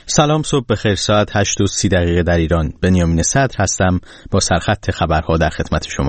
سلام، صبح بخیر. ساعت 8:30 در ایران. بنیامین صدر هستم با سرخط خبرها در خدمت شما.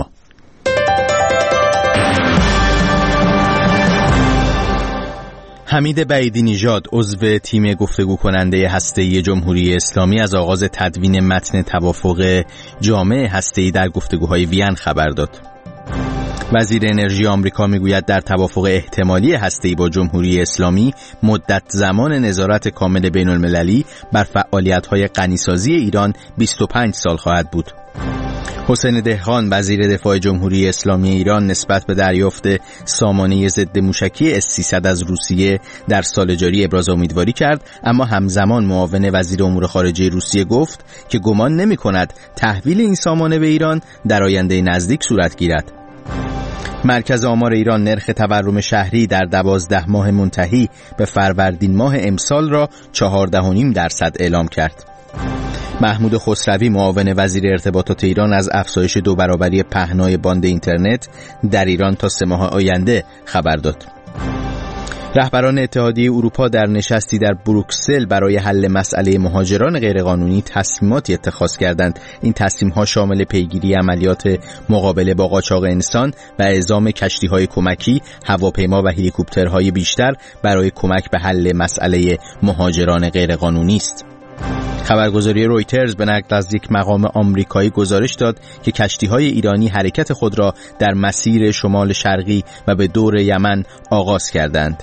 حمید بعیدی نژاد، عضو تیم گفتگو کننده هسته‌ای جمهوری اسلامی، از آغاز تدوین متن توافق جامع هسته‌ای در گفتگوهای وین خبر داد. وزیر انرژی آمریکا میگوید در توافق احتمالی هسته‌ای با جمهوری اسلامی مدت زمان نظارت کامل بین المللی بر فعالیت‌های غنیسازی ایران 25 سال خواهد بود. حسین دهقان، وزیر دفاع جمهوری اسلامی ایران، نسبت به دریافت سامانه ضد موشکی S-300 از روسیه در سال جاری ابراز امیدواری کرد، اما همزمان معاون وزیر امور خارجه روسیه گفت که گمان نمی‌کند تحویل این سامانه به ایران در آینده نزدیک صورت گیرد. مرکز آمار ایران نرخ تورم شهری در 12 ماه منتهی به فروردین ماه امسال را 14.5% اعلام کرد. محمود خسروی، معاون وزیر ارتباطات ایران، از افزایش 2 برابری پهنای باند اینترنت در ایران تا 3 ماه آینده خبر داد. رهبران اتحادیه اروپا در نشستی در بروکسل برای حل مسئله مهاجران غیرقانونی تصمیماتی اتخاذ کردند. این تصمیم‌ها شامل پیگیری عملیات مقابله با قاچاق انسان و اعزام کشتی‌های کمکی، هواپیما و هلیکوپترهای بیشتر برای کمک به حل مسئله مهاجران غیرقانونی است. خبرگزاری رویترز به نقل از یک مقام آمریکایی گزارش داد که کشتی‌های ایرانی حرکت خود را در مسیر شمال شرقی و به دور یمن آغاز کردند.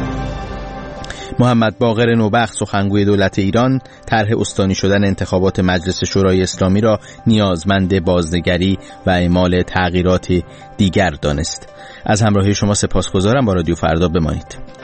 محمد باقر نوبخت، سخنگوی دولت ایران، طرح استانی شدن انتخابات مجلس شورای اسلامی را نیازمند بازنگری و اعمال تغییرات دیگر دانست. از همراهی شما سپاسگزارم. با رادیو فردا بمانید.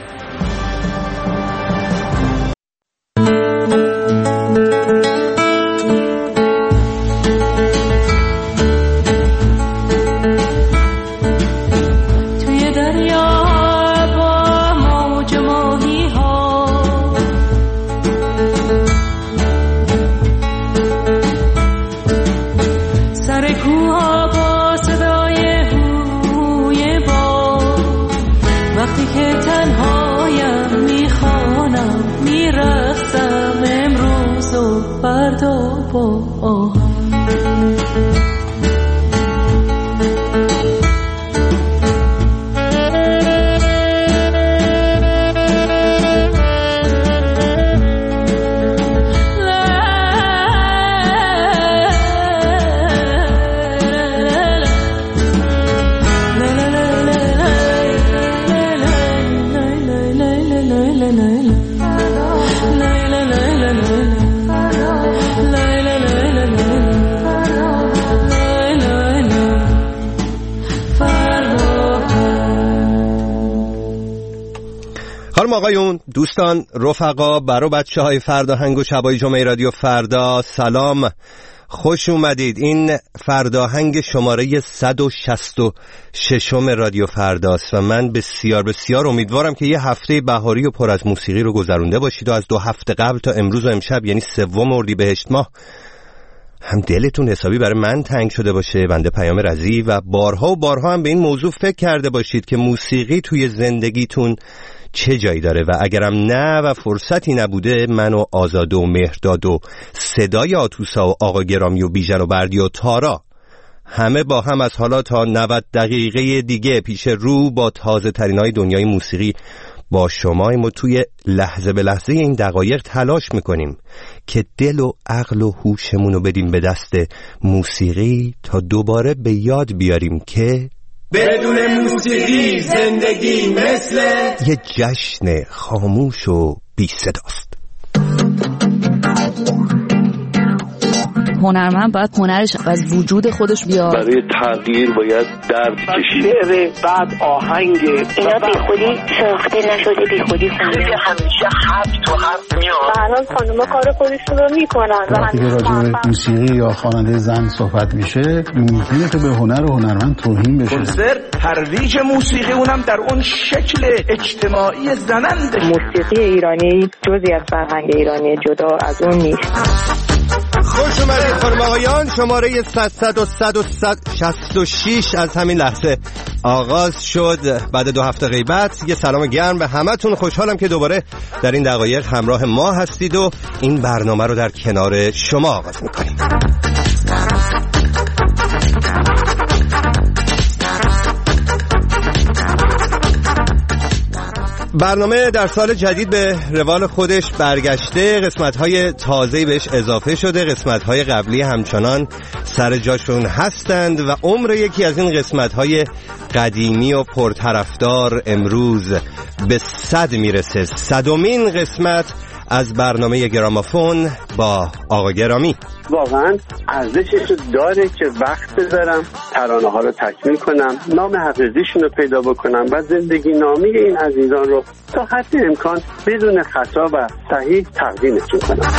آقایون، دوستان، رفقا، برو بچه های فرداهنگ و شبای جمعه رادیو فردا، سلام، خوش اومدید. این فرداهنگ شماره 166 رادیو فرداست و من بسیار بسیار امیدوارم که یه هفته بهاری و پر از موسیقی رو گذرونده باشید و از 2 هفته قبل تا امروز و امشب، یعنی 3 اردیبهشت ماه، هم دلتون حسابی برای من تنگ شده باشه، بنده پیام رضی، و بارها و بارها هم به این موضوع فکر کرده باشید که موسیقی توی زندگیتون چه جایی داره و اگرم نه و فرصتی نبوده، من و آزاده و مهرداد و صدای آتوسا و آقا گرامی و بیژن و بردی و تارا همه با هم از حالا تا 90 دقیقه دیگه پیش رو با تازه ترینای دنیای موسیقی با شماییم و توی لحظه به لحظه این دقایق تلاش میکنیم که دل و عقل و هوشمون رو بدیم به دست موسیقی تا دوباره به یاد بیاریم که بدون موسیقی زندگی مثل یه جشن خاموش و بی صداست. هنرمند باید هنرش از وجود خودش بیاد. برای تغییر باید درد کشید. شعر، بعد آهنگ، اینا بی خودی ساخته نشده، بی خودی خیلی همیشه حرف تو حرف میاد. الان خانوما کار خودشون رو میکنن. وقتی که راجع به موسیقی یا خواننده زن صحبت میشه، میتونه که به هنر و هنرمند توهین بشه. کنسرت ترویج موسیقی، اونم در اون شکل اجتماعی زننده. موسیقی ایرانی جزئی از فرهنگ ایرانی، جدا از اون نیست. خوش اومدید خانم آقایان. شماره 166 از همین لحظه آغاز شد. بعد 2 هفته غیبت یه سلام گرم به همتون. خوشحالم که دوباره در این دقایق همراه ما هستید و این برنامه رو در کنار شما آغاز میکنیم. برنامه در سال جدید به روال خودش برگشته. قسمت‌های تازه‌ای بهش اضافه شده، قسمت‌های قبلی همچنان سر جاشون هستند و عمر یکی از این قسمت‌های قدیمی و پرطرفدار امروز به 100 میرسه. 100مین قسمت از برنامه گرامافون با آقا گرامی. واقعا ارزشش داره که وقت بذارم ترانه ها رو تکمیل کنم، نام حقیقیشون رو پیدا بکنم و زندگی نامه این عزیزان رو تا حد امکان بدون خطا و صحیح تقدیمشون کنم.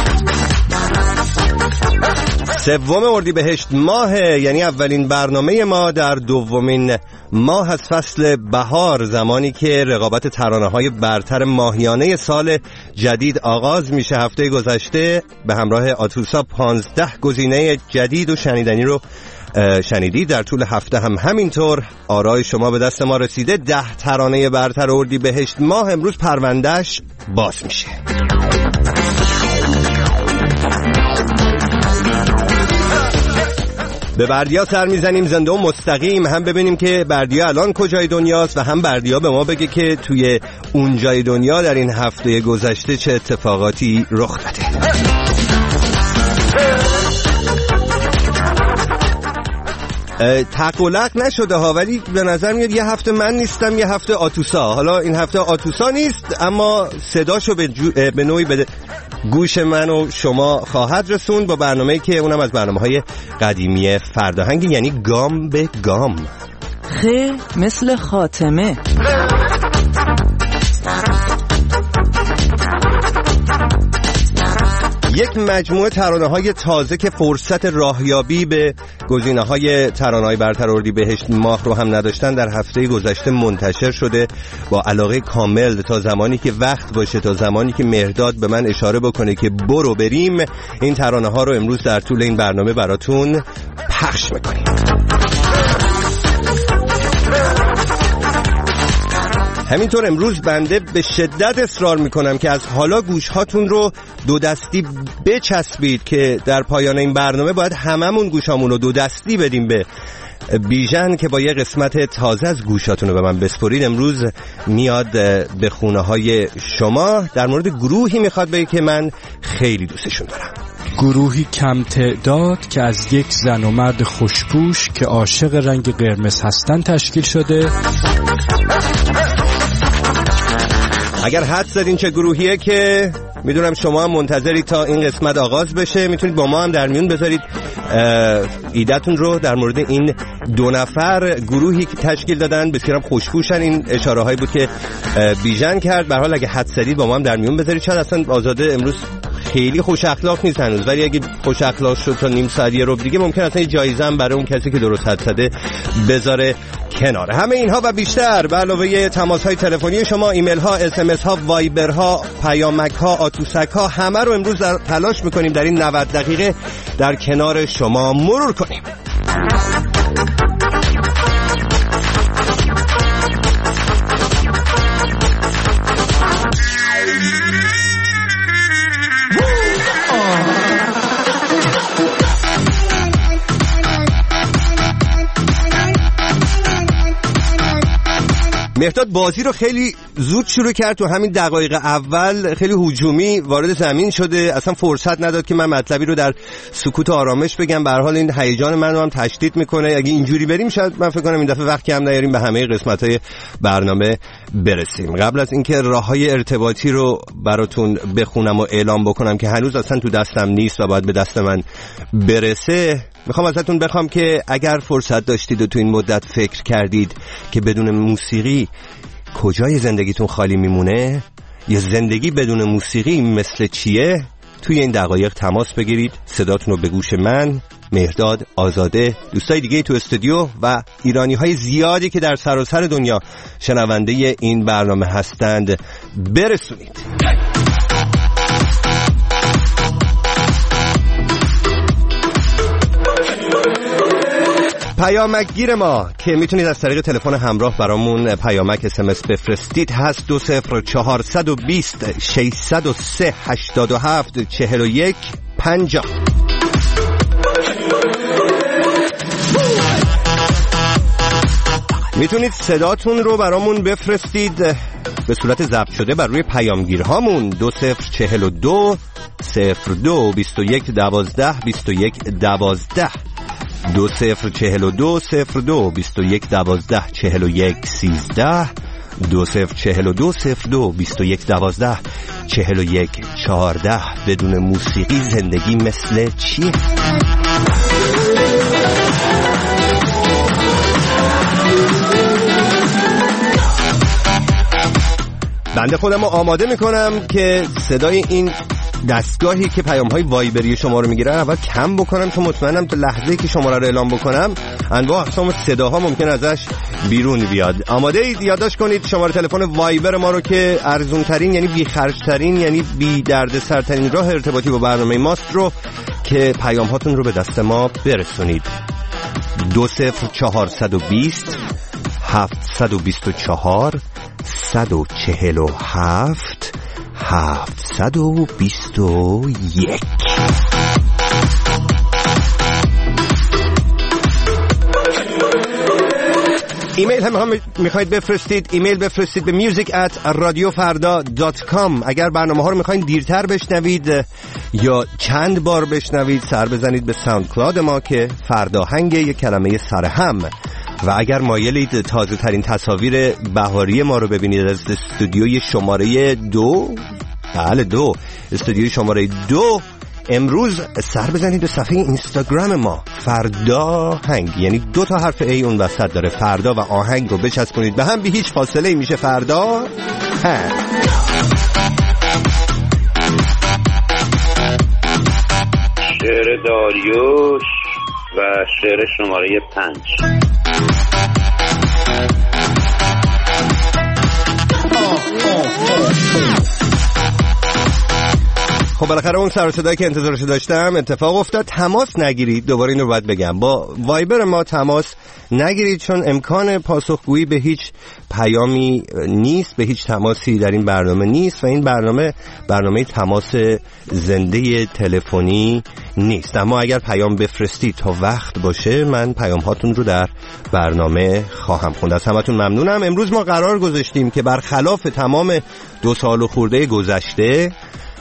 3 اردیبهشت ماه، یعنی اولین برنامه ما در 2مین ماه از فصل بهار، زمانی که رقابت ترانه‌های برتر ماهیانه سال جدید آغاز میشه. هفته گذشته به همراه آتوسا 15 گزینه جدید و شنیدنی رو شنیدید. در طول هفته هم همینطور آرای شما به دست ما رسیده. 10 ترانه برتر اردیبهشت ماه امروز پروندهش باز میشه. به بردیا سر میزنیم زنده و مستقیم، هم ببینیم که بردیا الان کجای دنیاست و هم بردیا به ما بگه که توی اونجای دنیا در این هفته گذشته چه اتفاقاتی رخ داده. تقلق نشده ها، ولی به نظر میاد یه هفته من نیستم یه هفته آتوسا. حالا این هفته آتوسا نیست اما صداشو به نوعی به گوش من و شما خواهد رسوند با برنامه‌ای که اونم از برنامه‌های قدیمی فرداهنگ، یعنی گام به گام. مثل خاتمه. یک مجموعه ترانه‌های تازه که فرصت راهیابی به گزینه‌های ترانه‌های برتر اردیبهشت ماه رو هم نداشتن در هفته گذشته منتشر شده با علاقه کامل. تا زمانی که وقت باشه، تا زمانی که مهرداد به من اشاره بکنه که برو بریم، این ترانه‌ها رو امروز در طول این برنامه براتون پخش می‌کنیم. همینطور امروز بنده به شدت اصرار میکنم که از حالا گوشهاتون رو 2 دستی بچسبید که در پایان این برنامه باید هممون گوشامون رو 2 دستی بدیم به بیژن که با یه قسمت تازه از گوشاتون رو به من بسپرید. امروز میاد به خونه های شما. در مورد گروهی میخواد بگه که من خیلی دوستشون دارم. گروهی کم تعداد که از یک زن و مرد خوشپوش که عاشق رنگ قرمز هستن تشکیل شده. اگر حد زدین چه گروهیه که میدونم شما هم منتظرید تا این قسمت آغاز بشه، میتونید با ما هم در میون بذارید ایده‌تون رو در مورد این 2 نفر گروهی که تشکیل دادن. بسیارم خوشپوشن. این اشاره هایی بود که بیژن کرد. به هر حال اگه حد زدید با ما هم در میون بذارید. شاید اصلا آزاده امروز خیلی خوش اخلاق نیست هنوز، ولی اگه خوش اخلاق شد تا نیم ساعت یه ربع دیگه ممکن اصلا یه جایزه هم برای اون کسی که درست حد زده بذاره کنار. همه اینها و بیشتر به علاوه تماس‌های تلفنی شما، ایمیل‌ها، اس‌ام‌اس‌ها، وایبرها، پیامک‌ها، آتوسک‌ها، همه رو امروز تلاش می‌کنیم در این 90 دقیقه در کنار شما مرور کنیم. مهرداد بازی رو خیلی زود شروع کرد. تو همین دقایق اول خیلی هجومی وارد زمین شده، اصلا فرصت نداد که من مطلبی رو در سکوت و آرامش بگم. به هر حال این هیجان منو هم تشدید میکنه. اگه اینجوری بریم شاید من فکر کنم این دفعه وقت کم نیاریم به همه قسمت‌های برنامه برسیم. قبل از اینکه راههای ارتباطی رو براتون بخونم و اعلام بکنم که هنوز اصلا تو دستم نیست و باید به دست من برسه، میخوام ازتون بخوام که اگر فرصت داشتید و تو این مدت فکر کردید که بدون موسیقی کجای زندگیتون خالی میمونه یا زندگی بدون موسیقی مثل چیه، توی این دقایق تماس بگیرید. صداتون رو به گوش من، مهرداد، آزاده، دوستای دیگه تو استودیو و ایرانی‌های زیادی که در سراسر دنیا شنونده این برنامه هستند برسونید. پیامک گیر ما که میتونید از طریق تلفن همراه برامون پیامک SMS بفرستید هست 20420 603 87 41 50. میتونید صداتون رو برامون بفرستید به صورت ضبط شده بر روی پیامگیرهامون 2042 02 21 12 21 12 2042 02 21 12 41 13 2042 02 21 12 41 14. بدون موسیقی زندگی مثل چیه؟ بنده خودم رو آماده میکنم که صدای این دستگاهی که پیام‌های وایبری شما رو میگیره اول کم بکنم، چون مطمئنم تا لحظه‌ای که شماره رو اعلام بکنم انواع اقسام صداها ممکن ازش بیرون بیاد. آماده اید؟ یادداشت کنید شماره تلفن وایبر ما رو که ارزون ترین یعنی بی خرج ترین یعنی بی دردسرترین راه ارتباطی با برنامه ماست رو که پیام هاتون رو به دست ما برسونید. 20420 724 147 721. ایمیل هم میخواید بفرستید، ایمیل بفرستید به music@radiofarda.com. اگر برنامه ها رو میخواید دیرتر بشنوید یا چند بار بشنوید سر بزنید به ساوند کلاد ما که فرداهنگ یک کلمه سرهم. و اگر مایلید تازه ترین تصاویر بهاری ما رو ببینید از استودیوی شماره 2 استودیوی شماره 2 امروز سر بزنید به صفحه اینستاگرام ما فرداهنگ، یعنی 2 تا حرف ای اون وسط داره، فردا و آهنگ رو بچسبونید به هم، به هیچ فاصله میشه فردا هنگ. شعر داریوش و شعر شماره 5. خب بالاخره اون سر و صدایی که انتظارش داشتم اتفاق افتاد. تماس نگیرید، دوباره این رو باید بگم، با وایبر ما تماس نگیرید چون امکان پاسخگویی به هیچ پیامی نیست، به هیچ تماسی در این برنامه نیست و این برنامه تماس زنده تلفنی نیست. اما اگر پیام بفرستید تا وقت باشه من پیام هاتون رو در برنامه خواهم خوند. از همتون ممنونم. امروز ما قرار گذاشتیم که برخلاف تمام 2 سال و خورده گذشته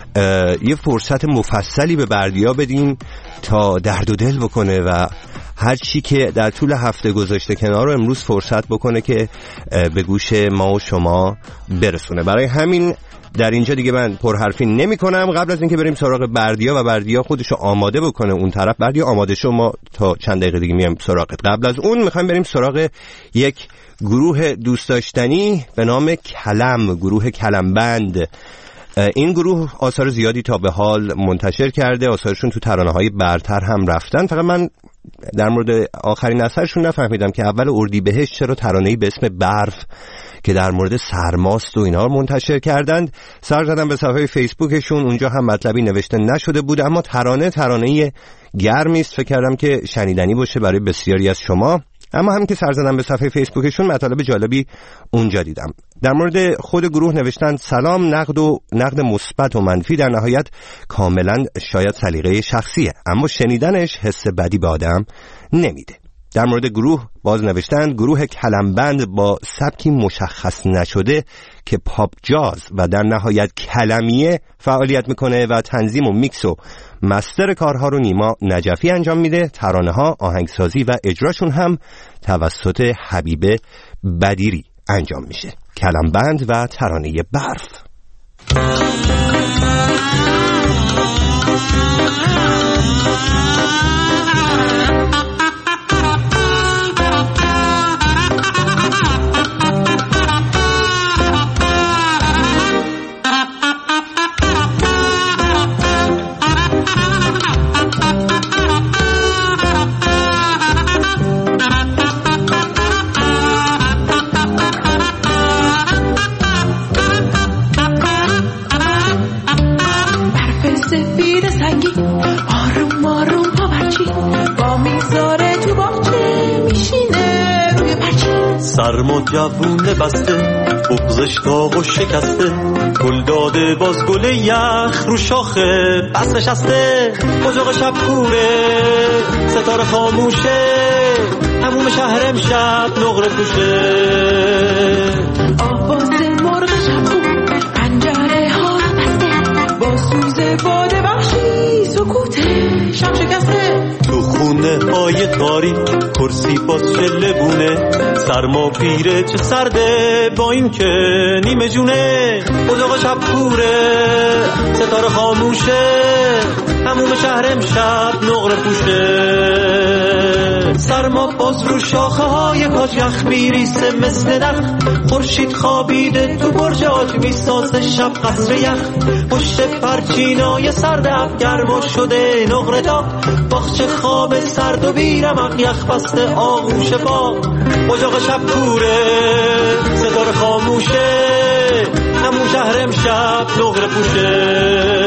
یه فرصت مفصلی به بردیا بدیم تا درد و دل بکنه و هر چی که در طول هفته گذاشته کنار رو امروز فرصت بکنه که به گوش ما و شما برسونه. برای همین در اینجا دیگه من پرحرفی نمی کنم. قبل از اینکه بریم سراغ بردیا و بردیا خودشو آماده بکنه اون طرف، بردیا آماده شو، ما تا چند دقیقه دیگه میایم سراغت. قبل از اون میخوایم بریم سراغ یک گروه دوست داشتنی به نام کلم، گروه کلمبند. این گروه آثار زیادی تا به حال منتشر کرده، آثارشون تو ترانه‌های برتر هم رفتن. فقط من در مورد آخرین اثرشون نفهمیدم که اول اردیبهشت چرا ترانه‌ای به اسم برف که در مورد سرماست و اینا رو منتشر کردند. سر زدم به صفحه فیسبوکشون، اونجا هم مطلبی نوشته نشده بود، اما ترانه گرمی است، فکر کردم که شنیدنی باشه برای بسیاری از شما. اما هم که سر زدم به صفحه فیسبوکشون مطالب جالبی اونجا دیدم. در مورد خود گروه نوشتن سلام، نقد مثبت و منفی در نهایت کاملا شاید سلیقه شخصیه، اما شنیدنش حس بدی به آدم نمیده. در مورد گروه باز نوشتن گروه کلمبند با سبکی مشخص نشده که پاپ جاز و در نهایت کلمیه فعالیت میکنه و تنظیم و میکس و مستر کارها رو نیما نجفی انجام میده. ترانه ها، آهنگسازی و اجراشون هم توسط حبیب بدیری انجام میشه. کلمبند و ترانه برف. سرم و جوونه بسته بغزش داغ و شکسته گل داده باز گل یخ رو شاخه بس نشسته اجاق شب کوره ستاره خاموشه هموم شهر امشب نقره پوشه آواز مرغ شب خون پنجره ها بسته با سوز باد وحشی سکوت شب شکسته تو خونه های تاریک کرسی باز شله بونه سرما پیره چه سرده با این که نیمه جونه اجاق شب کوره ستاره خاموشه هموم شهر امشب نقره پوشه سرما باز رو شاخه های کاج یخ میریسه مثل نخ خورشید خوابیده تو برج آج میسازه شب قصر یخ پشت پرچینای سرد گرما شده نقره داغ باغچه خواب سرد و بیرمق یخ بسته آغوش باغ اجاق شب کوره ستاره خاموشه همون شهر امشب نقره پوشه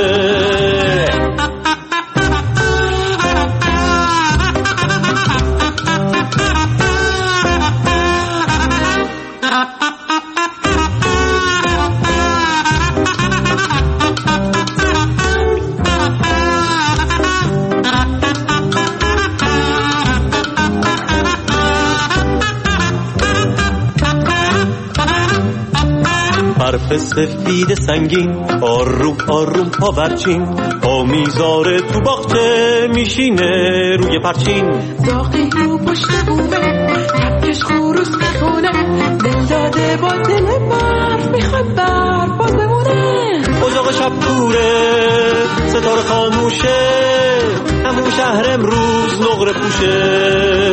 برف سفید سنگین آروم آروم پاورچین آمیزاره تو باغچه میشینه روی پرچین داغی رو پشت بومه کپکش خروس میخونه دل داده با دل برف میخواد برف باز بمونه اجاق شب کوره ستاره خاموشه همون شهر امروز نقره پوشه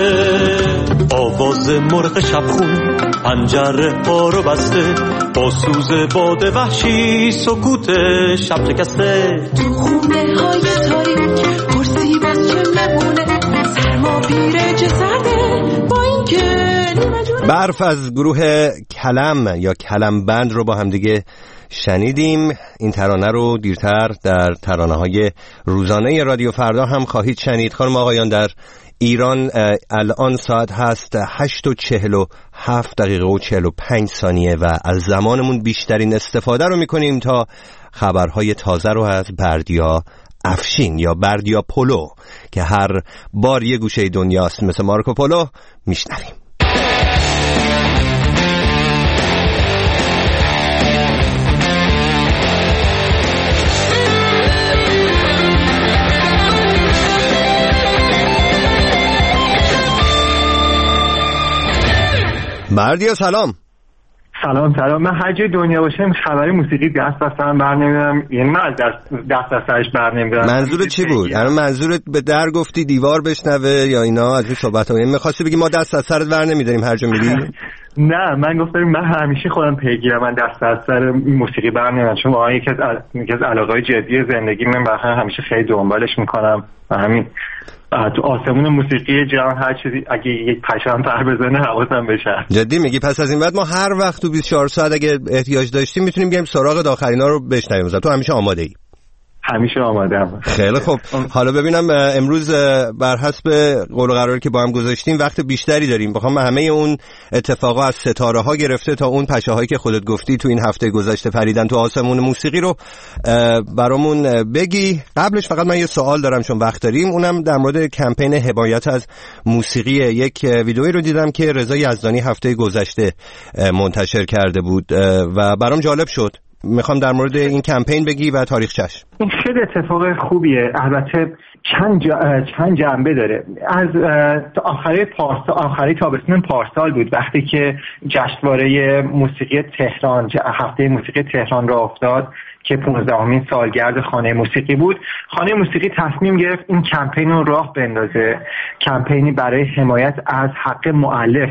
آواز مرغ شبخون پنجره ها رو بسته با سوز باد وحشی سکوت شب شکسته تو خونه های تاریک کرسی باز چه مونه سرما پیره چه سرده با این که نیمه جونه. برف از گروه کلم یا کلم بند رو با هم دیگه شنیدیم. این ترانه رو دیرتر در ترانه‌های روزانه رادیو فردا هم خواهید شنید. خانم آقایان، در ایران الان ساعت هست 8:47 و 45 ثانیه و از زمانمون بیشترین استفاده رو میکنیم تا خبرهای تازه رو از بردیا افشین یا بردیا پولو که هر بار یه گوشه دنیاست مثل مارکو پولو میشنویم. بردیا سلام. سلام. من هر جای دنیا باشم خبری موسیقی دست دستم بر نمیدارم، یعنی من دست سرش بر نمیدارم. منظورت چی بود؟ الان منظورت به در گفتی دیوار بشنوه یا اینا از این صحبت ها؟ یعنی می‌خواستی بگی ما دست از سرت بر نمیداریم هر جا میری؟ نه، من گفتم من همیشه خودم پیگیرم، من دست از سر موسیقی بر نمیدارم، چون واقعا یکی از علاقه‌های جدی زندگی من واقعا همیشه خیلی دنبالش میکنم و همین تو آسمون موسیقی جهان هر چیزی اگه یک پشم پر بزنه حواسم بشه. جدی میگی؟ پس از این بعد ما هر وقت تو 24 ساعت اگه احتیاج داشتیم میتونیم بریم سراغ داخلینا رو بشنویم. مثلا تو همیشه آماده ای؟ همیشه آماده‌ام. خیلی خوب. حالا ببینم امروز بر حسب قول و قراری که با هم گذاشتیم وقت بیشتری داریم. بخوام همه اون اتفاقا از ستاره ها گرفته تا اون پشه‌هایی که خودت گفتی تو این هفته گذشته پریدن تو آسمون موسیقی رو برامون بگی. قبلش فقط من یه سوال دارم چون وقت داریم، اونم در مورد کمپین حمایت از موسیقی. یک ویدئویی رو دیدم که رضا یزدانی هفته گذشته منتشر کرده بود و برام جالب شد. میخوام در مورد این کمپین بگی و تاریخچش. این خیلی اتفاق خوبیه، البته چند جنبه داره. از آخری تابستون پارسال بود وقتی که جشنواره موسیقی تهران، هفته موسیقی تهران را افتاد که 15مین سالگرد خانه موسیقی بود. خانه موسیقی تصمیم گرفت این کمپین رو راه بندازه، کمپینی برای حمایت از حق مؤلف.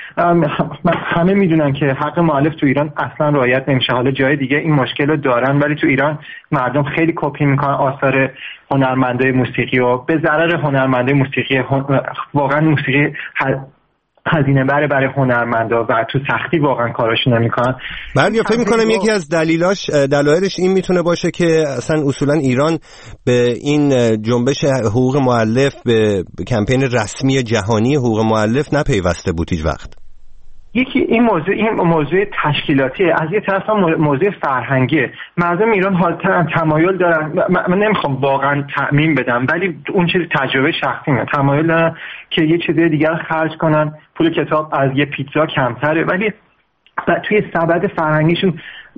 همه میدونن که حق مؤلف تو ایران اصلا رعایت نمیشه. حالا جای دیگه این مشکل رو دارن ولی تو ایران مردم خیلی کپی میکنن آثار هنرمندای موسیقی و به ضرر هنرمندای موسیقی. واقعا موسیقی هزینه بره برای هنرمندا و تو سختی واقعا کاراشون نمیکنن. من فکر میکنم یکی از دلایلش این میتونه باشه که اصلا اصولا ایران به این جنبش حقوق مؤلف، به کمپین رسمی جهانی حقوق مؤلف نپیوسته بود هیچ وقت. یکی این موضوع تشکیلاتی، از یه طرف هم موضوع فرهنگی. مردم ایران حالتاً تمایل دارن، من نمیخوام واقعا تعمیم بدم ولی اون چیز تجربه شخصیمه، تمایل دارن که یه چیز دیگر خرج کنن، پول کتاب از یه پیتزا کمتره، ولی توی سبد فرهنگیشون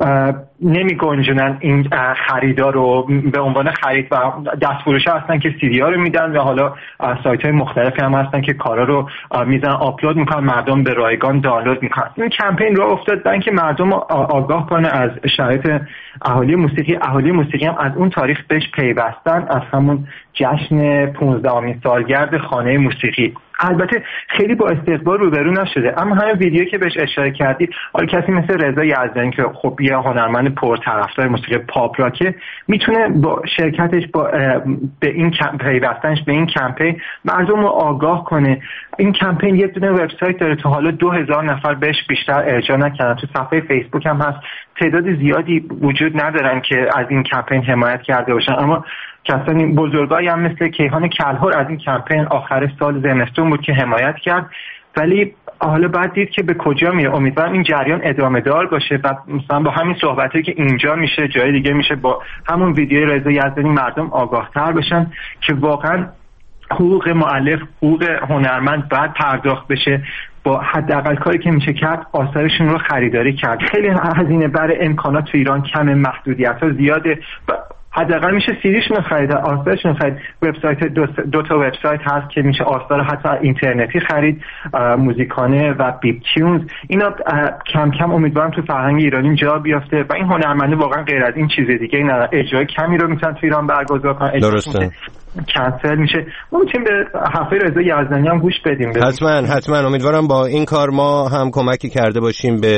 نمی گنجونن این خریدار رو به عنوان خرید و دستفروش هستن که CD ها رو میدن و حالا سایت های مختلفی هم هستن که کارا رو میزنن آپلود میکنن، مردم به رایگان دانلود میکنن. این کمپین رو افتاد برای اینکه مردم آگاه کنه از شرایط اهالی موسیقی. اهالی موسیقی هم از اون تاریخ بهش پیوستن، از همون جشن 15مین سالگرد خانه موسیقی. البته خیلی با استقبال روبرو نشده، اما همین ویدیویی که بهش اشاره کردید، حالا کسی مثل رضا یزدانی که خب یه هنرمند پرطرفدار موسیقی پاپ راکه میتونه با شرکتش به این پیوستنش به این کمپین مردم رو آگاه کنه. این کمپین یه دونه وبسایت داره، تا حالا 2000 نفر بهش بیشتر ارجاع نکردن، تو صفحه فیسبوک هم هست. تعداد زیادی وجود ندارن که از این کمپین حمایت کرده باشن، اما کسانی بزرگایی هم مثل کیهان کلهر از این کمپین آخر سال زمستون بود که حمایت کرد، ولی حالا بعد دید که به کجا میره. امیدوارم این جریان ادامه دار باشه و مثلا با همین صحبتی که اینجا میشه جای دیگه میشه، با همون ویدیوی رضا یزدانی مردم آگاه‌تر بشن که واقعا حقوق مؤلف، حقوق هنرمند باید پرداخت بشه. با حداقل کاری که میشه کرد آثارشون رو خریداری کرد. خیلی هزینه بر امکانات تو ایران کم، محدودیت‌ها زیاده، حداقل میشه سیدیشون رو خرید، آثارشون رو خرید. وبسایت دو تا وبسایت هست که میشه آثار حتی اینترنتی خرید، موزیکانه و بیپ تیونز. اینا کم کم امیدوارم تو فرهنگ ایرانی جا بیافته و این هنرمنده واقعا غیر از این چیز دیگه نه، اجرای کمی رو میتونن تو ایران برگزار کنن. درسته. کنسل میشه. ما میتونیم به حرفای رضا یزدانی هم گوش بدیم. حتما امیدوارم با این کار ما هم کمکی کرده باشیم به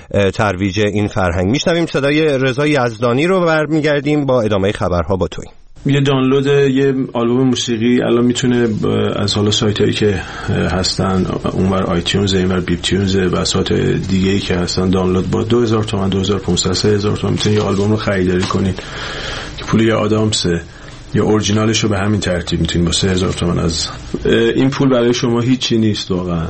ترویج این فرهنگ. میشنویم صدای رضا یزدانی رو، برمیگردیم با ادامه خبرها با توی. یه دانلود یه آلبوم موسیقی الان میتونه از حالا سایتایی که هستن اونور آیتیونز، اینور بیپ تیونز و سایت دیگه‌ای که هستن دانلود با 2000 تومان 2500 3000 تومان میتونید یه آلبوم رو خریداری کنید که پول یه آدامسه. یا اورجینالش رو به همین ترتیب میتونید با 3000 تومان. از این پول برای شما هیچی نیست واقعا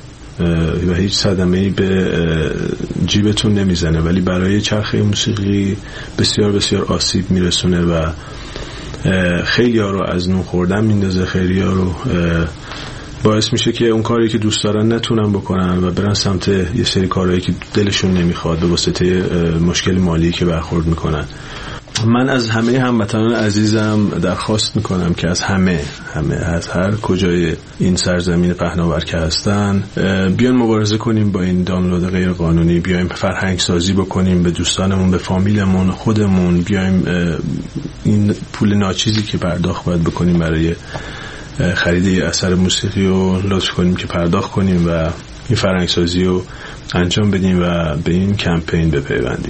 و هیچ صدمه‌ای به جیبتون نمیزنه، ولی برای چرخه موسیقی بسیار بسیار آسیب میرسونه و خیلی ها رو از نون خوردن میندازه، خیلی ها رو باعث میشه که اون کاری که دوست دارن نتونن بکنن و برن سمت یه سری کارهایی که دلشون نمیخواد به واسطه مشکل مالی که برخورد میکنن. من از همه هموطنان عزیزم درخواست میکنم که از همه از هر کجای این سرزمین پهناور که هستن بیان مبارزه کنیم با این دانلود غیر قانونی، بیایم فرهنگ سازی بکنیم به دوستانمون، به فامیلمون، خودمون، بیایم این پول ناچیزی که پرداخت باید بکنیم برای خرید یه اثر موسیقی رو لطف کنیم که پرداخت کنیم و این فرهنگ سازی رو انجام بدیم و به این کمپین بپیوندیم.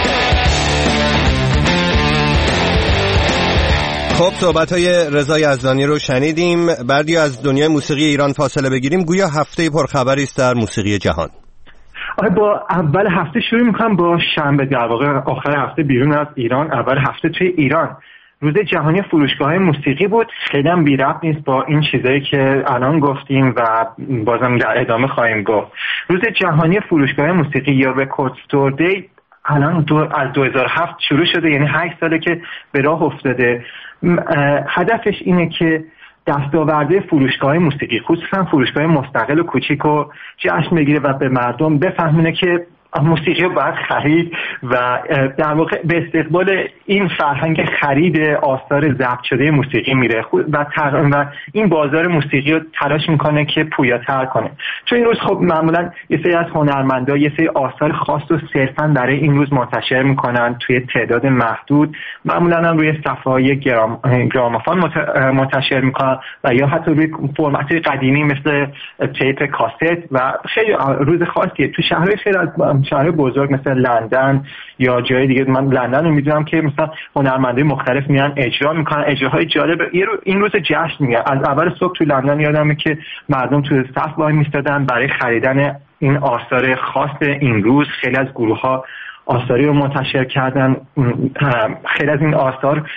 خب صحبت‌های رضا یزدانی رو شنیدیم. بعدی از دنیای موسیقی ایران فاصله بگیریم. گویا هفته پرخبری است در موسیقی جهان. با اول هفته شروع می‌کنم با شنبه، در واقع آخر هفته بیرون از ایران، اول هفته توی ایران روز جهانی فروشگاه‌های موسیقی بود. خیلی هم بی ربط نیست با این چیزایی که الان گفتیم و بازم در ادامه خواهیم گفت. روز جهانی فروشگاه‌های موسیقی یا رکورد استور دی الان از 2007 شروع شده، یعنی 8 ساله که به راه افتاده. هدفش اینه که دستاورده فروشگاه‌های موسیقی، خصوصا فروشگاه مستقل و کوچیک رو جشن بگیره و به مردم بفهمونه که موسیقی رو باید خرید و در واقع به استقبال این فرهنگ خرید آثار ضبط شده موسیقی میره و این بازار موسیقی رو تلاش میکنه که پویاتر کنه. چون این روز خب معمولا یه سری از هنرمندا یه سری آثار خاص رو صرفا برای این روز منتشر میکنن توی تعداد محدود، معمولا هم روی صفحه‌های گرامافون منتشر میکنن و یا حتی روی فرمت قدیمی مثل تیپ کاست و خیلی روز خاصیه. تو شهرهای خیلی از شهر بزرگ مثل لندن یا جای دیگه، من لندن رو میدونم که مثلا هنرمندای مختلف میان اجرا میکنن، اجراهای جالب. این روز جشن میگه. از اول صبح تو لندن یادمه که مردم تو صف وای میستادن برای خریدن این آثار خاص این روز. خیلی از گروه‌ها آثاری رو منتشر کردن. خیلی از این آثار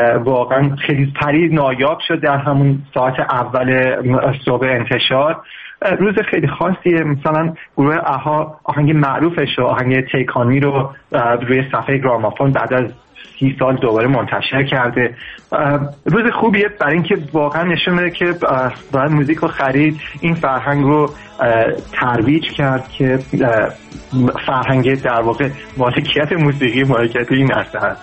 واقعا خیلی پرید نایاب شد در همون ساعت اول صبح انتشار روز خیلی خاصیه. مثلا گروه اها آهنگ معروفش و آهنگ تیکانی رو روی صفحه گرامافون بعد از 30 سال دوباره منتشر کرده. روز خوبیه برای اینکه واقعا نشون میده که باید موزیک رو خرید، این فرهنگ رو ترویج کرد که فرهنگ در واقع مالکیت موسیقی مالکیت این نسل هست.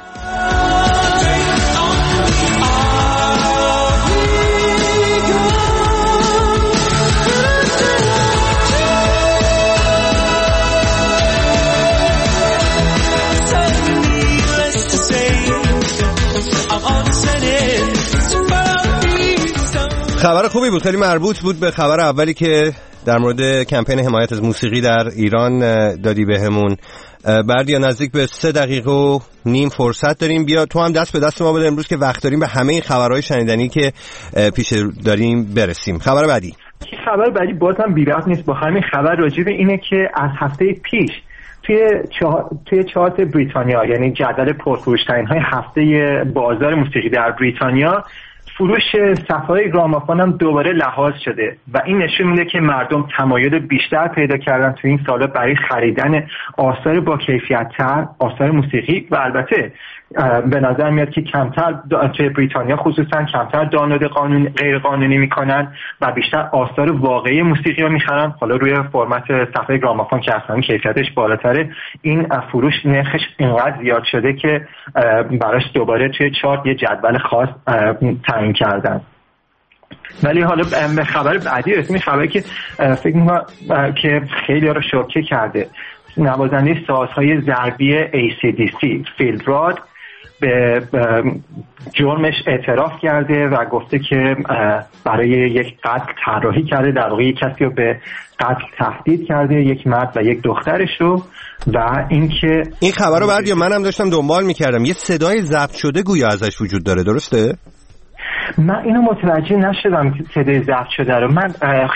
خبر خوبی بود، خیلی مربوط بود به خبر اولی که در مورد کمپین حمایت از موسیقی در ایران دادی بهمون. بردیا نزدیک به 3 دقیقه و نیم فرصت داریم، بیا تو هم دست به دست ما بده امروز که وقت داریم به همه این خبرهای شنیدنی که پیش داریم برسیم. خبر بعدی بازم بی ربط نیست با همین خبر، راجع به اینه که از هفته پیش توی چارت بریتانیا، یعنی جدول پرفروش‌ترین های هفته بازار موسیقی در بریتانیا، فروش صفحه‌های گرامافون هم دوباره لحاظ شده و این نشون میده که مردم تمایل بیشتر پیدا کردن تو این سالا برای خریدن آثار با کیفیت‌تر، آثار موسیقی و البته به نظر میاد که کمتر توی بریتانیا خصوصا کمتر دانلود غیر قانونی میکنن و بیشتر آثار واقعی موسیقی رو میخرن. حالا روی فرمت صفحه گرامافون که اصلا کیفیتش بالاتره، این فروش نرخش اینقدر زیاد شده که براش دوباره توی چارت یه جدول خاص تعیین کردن. ولی حالا به خبر بعدی رسیدیم، خبری که فکر می‌کنم که خیلی ها رو شوکه کرده. نوازنده سازهای ضربی AC/DC فیل راد به جرمش اعتراف کرده و گفته که برای یک قتل طراحی کرده، در واقع یک کسی رو به قتل تهدید کرده، یک مرد و یک دخترش رو. و اینکه این خبر رو بردیا منم داشتم دنبال می‌کردم، یه صدای ضبط شده گویا ازش وجود داره، درسته؟ من اینو متوجه نشدم که صدای ضبط شده رو. من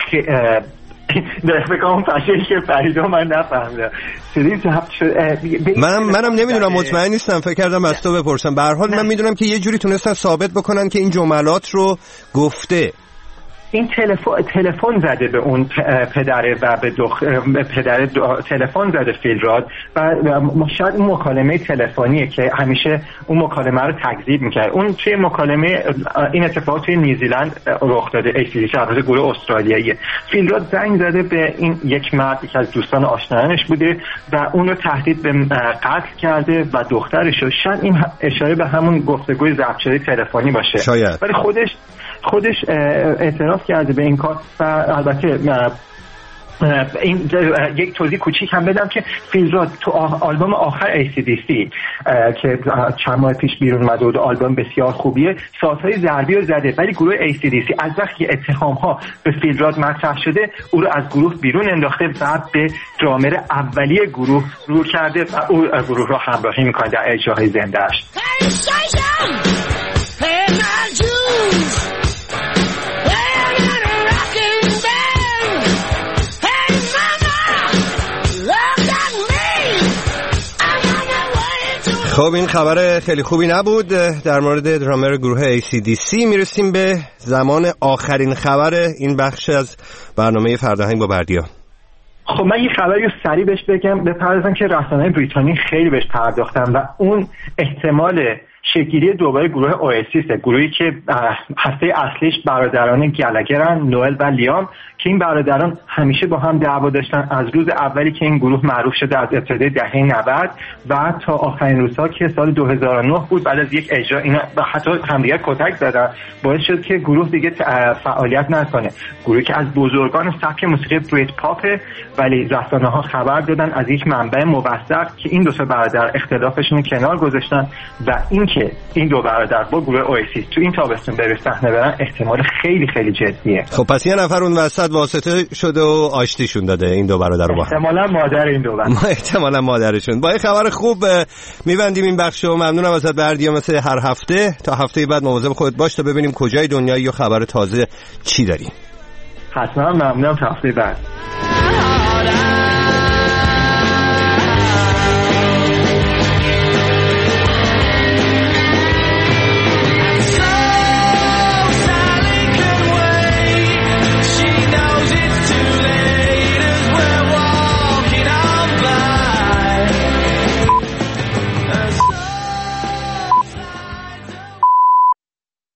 بگم فشاری که فریدا من نفهمیدم صدای ضبط شده. منم نمیدونم، مطمئن نیستم، فکر کردم از تو بپرسم. به هر حال من میدونم که یه جوری تونستن ثابت بکنن که این جملات رو گفته. این تلفن زده به اون پدره و به پدر تلفن زده فیل راد و شاید اون مکالمه تلفنیه که همیشه اون مکالمه رو تکذیب میکرد. اون توی مکالمه این اتفاق توی نیوزیلند رخ داده. AC/DC البته گروه استرالیاییه. فیل راد زنگ زده به این یک مرد که از دوستان آشنایانش بوده و اون رو تهدید به قتل کرده و دخترش رو. شاید این اشاره به همون گفتگوی ضبط شده تلفنی باشه شاید. ولی خودش اعتراف کرده به این کار. و البته این یک توضیح کوچیک هم بدم که فیل راد تو آلبوم آخر AC/DC که چند ماه پیش بیرون اومده و آلبوم بسیار خوبیه، سازهای ضربی رو زده، ولی گروه AC/DC از وقتی اتهام ها به فیل راد مطرح شده او رو از گروه بیرون انداخته و به درامر اولیه گروه رو کرده و او گروه رو همراهی میکنه در اجراهای زنده‌اش. خب این خبر خیلی خوبی نبود در مورد درامر گروه AC/DC. میرسیم به زمان آخرین خبر این بخش از برنامه فرداهنگ با بردیا. خب من یه خبری رو سریع بهش بپردازم که رسانه‌های بریتانی خیلی بهش پرداختن و اون احتمال شکلی دوباره گروه اواسیسه، گروهی که هسته اصلیش برادران گلگرن، نوئل و لیام، که این برادران همیشه با هم دعوا داشتن از روز اولی که این گروه معروف شده، از ابتدای دهه 90 و تا آخرین روزها که سال 2009 بود. بعد از یک اجرا اینا حتی همدیگه کتک زدن، باعث شد که گروه دیگه فعالیت نکنه. گروهی که از بزرگان سبک موسیقی بریت پاپه، ولی رسانه‌ها خبر دادن از یک منبع موثق که این دو تا برادر اختلافشون کنار گذاشتن و اینکه این دو برادر با گروه اواسیس تو این تابستون بر صحنه برن احتمال خیلی خیلی جدیه. خب پس یه نفر اون وسط واسطه شده و آشتیشون داده این دو برادر رو با هم. احتمالاً مادر این دو برادر. احتمالاً مادرشون. با این خبر خوب میبندیم این بخشو. ممنونم ازت بردیا، مثل هر هفته. تا هفته بعد مواظب خودت باش تا ببینیم کجای دنیا یا خبر تازه چی داریم. حتما ممنونم. تا هفته بعد.